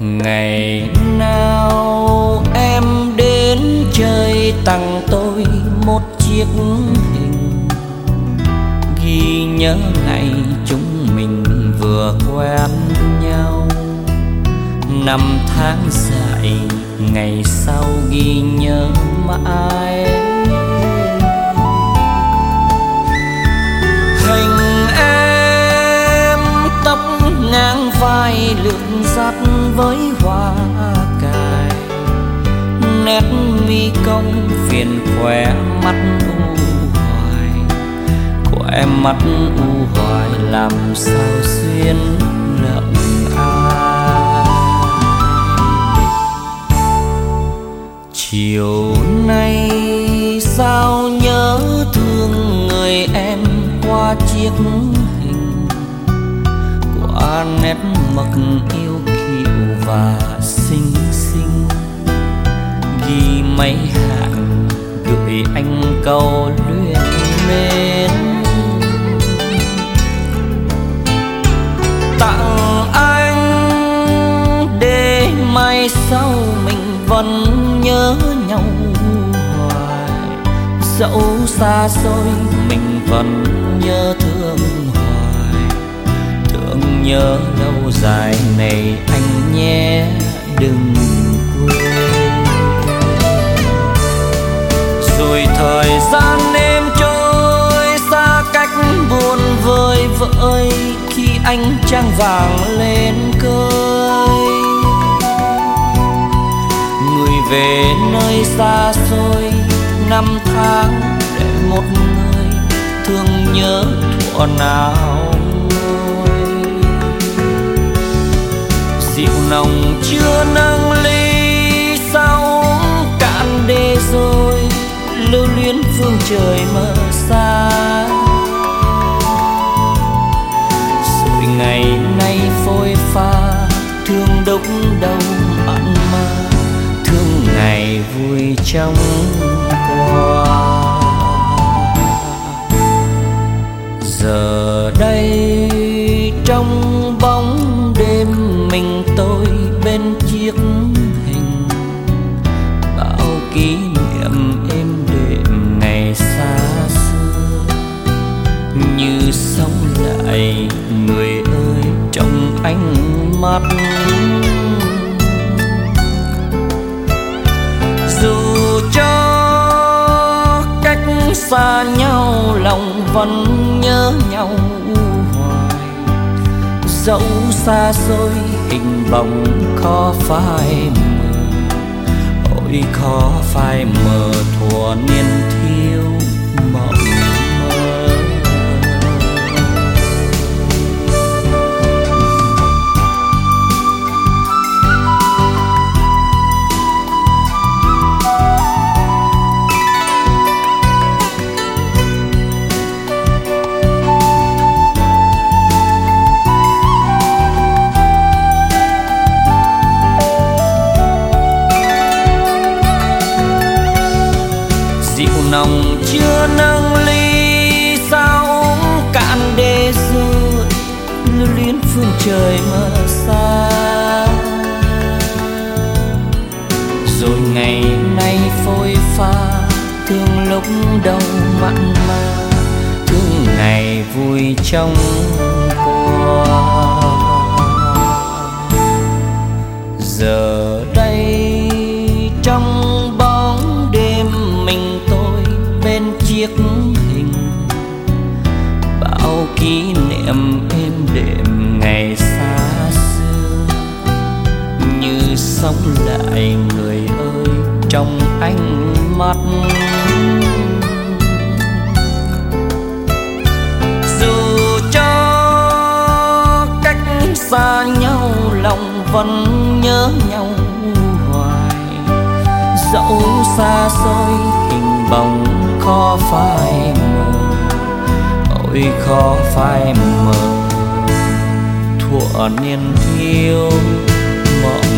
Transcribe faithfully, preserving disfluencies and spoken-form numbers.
Ngày nào em đến chơi tặng tôi một chiếc hình ghi nhớ ngày chúng mình vừa quen nhau. Năm tháng dài ngày sau ghi nhớ mãi. Hình em tóc ngang vai lượn dắt với hoa cài, nét mi cong phiền khóe mắt u hoài, của em mắt u hoài làm sao xuyên lộng ai. Chiều nay sao nhớ thương người em qua chiếc hình, qua nét mực yêu kiều và xinh xinh, ghi mấy hàng gửi anh câu luyến mến. Tặng anh để mai sau mình vẫn nhớ nhau hoài, dẫu xa xôi mình vẫn nhớ thương hoài. Thương nhớ lâu dài này anh nhé đừng quên. Rồi thời gian em trôi xa cách buồn vơi vợi, khi anh trăng vàng lên cơi. Người về nơi xa xôi năm tháng để một người thương nhớ thuở nào ngồi. Rượu nồng chưa nâng ly sao cạn đê rồi, lưu luyến phương trời mơ xa. Rồi ngày nay phôi pha thương đúc đâu mặn mà, thương ngày vui trong qua. Giờ đây trong bóng đêm mình tôi bên chiếc hình, bao kỷ niệm êm đềm ngày xa xưa như sống lại người ơi trong ánh mắt. Dù cho cách xa nhau lòng vẫn nhớ nhau hoài, dẫu xa xôi hình bóng khó phai mờ. Ôi khó phai mờ thuở niên thiếu mộng mơ. Nồng chưa nâng ly sao uống cạn đê rơi, lưu luyến phương trời mơ xa. Rồi ngày nay phôi pha thương lúc đâu mặn mà, thương ngày vui trong qua. Giờ đây trong bóng đêm mình bên chiếc hình, bao kỷ niệm êm đềm ngày xa xưa như sống lại người ơi trong ánh mắt. Dù cho cách xa nhau lòng vẫn nhớ nhau hoài, dẫu xa xôi hình bóng khó phai mờ. Ôi khó phai mờ thuở niên thiếu mộng